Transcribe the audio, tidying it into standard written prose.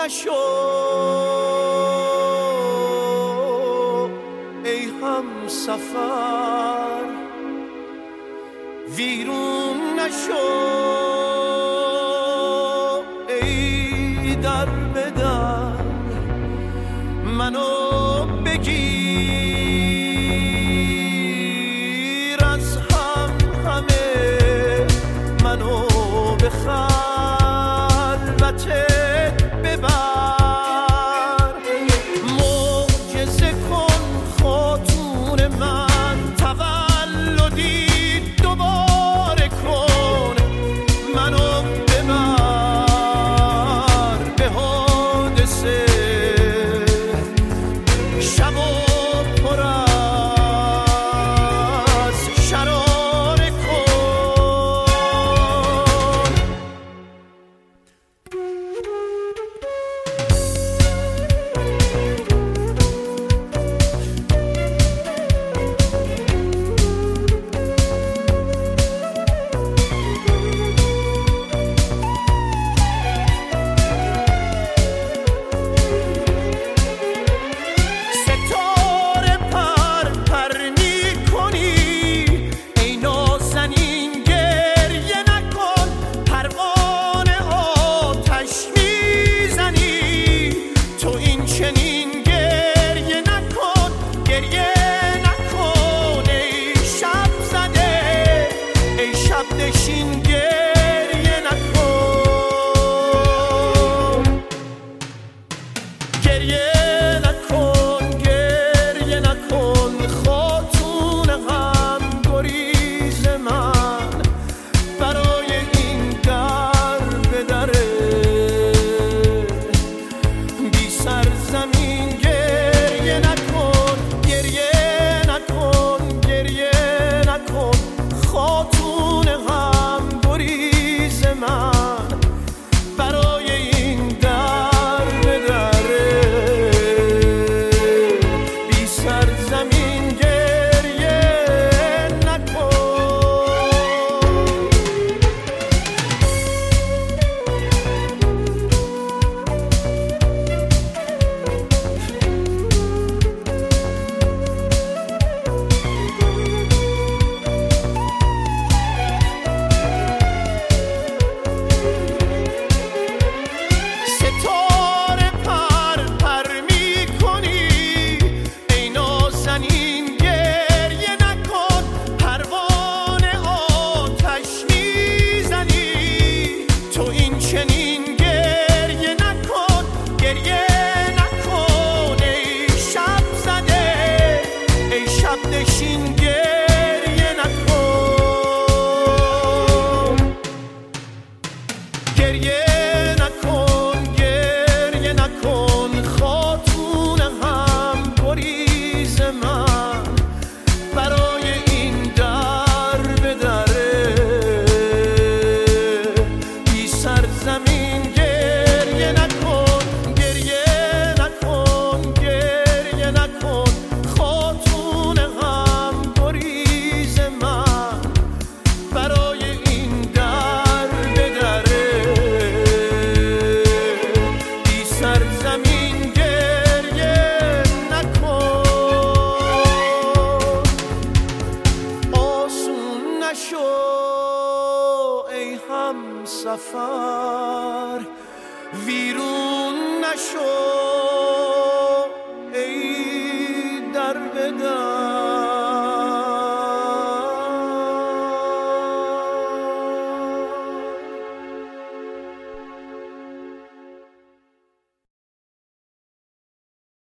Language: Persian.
نشو ای همسفر، ویرون نشو ای در به در، منو بگیر از همه، منو به خلوتت ببر، معجزه کن خاتون من، تولدی دوباره کن، منو ببر به حادثه، شب و پر از شراره کن. ستاره پر پر می‌کنی ای نازنین، گریه نکن، پروانه آتش میزنی تو این چنین، گریه نکن، گریه نکن ای شب زده، ای شب نشین، گریه نکن، گریه نکن، گریه نکن، خاتون غم گریز من، برای این در به دره بی سرزمین، گریه نکن، گریه نکن، گریه نکن، خاتون غم گریز من، برای این در به دره بی سرزمین، گریه نکن. ستاره پر پر می‌کنی ای نازنین، گریه نکن، پروانه آتش میزنی تو این چنین، گریه نکن، گریه نکن ای شب زده، ای شب نشین، گریه نکن، گریه نکن، گریه نکن، خاتون غم گریز من، برای این در به دره بی سرزمین، گریه نکن، گریه نکن، گریه نکن، خاتون غم گریز من، برای این در به دره بی سرزمین، گریه نکن. آسون نشو ای همسفر، ویرون نشو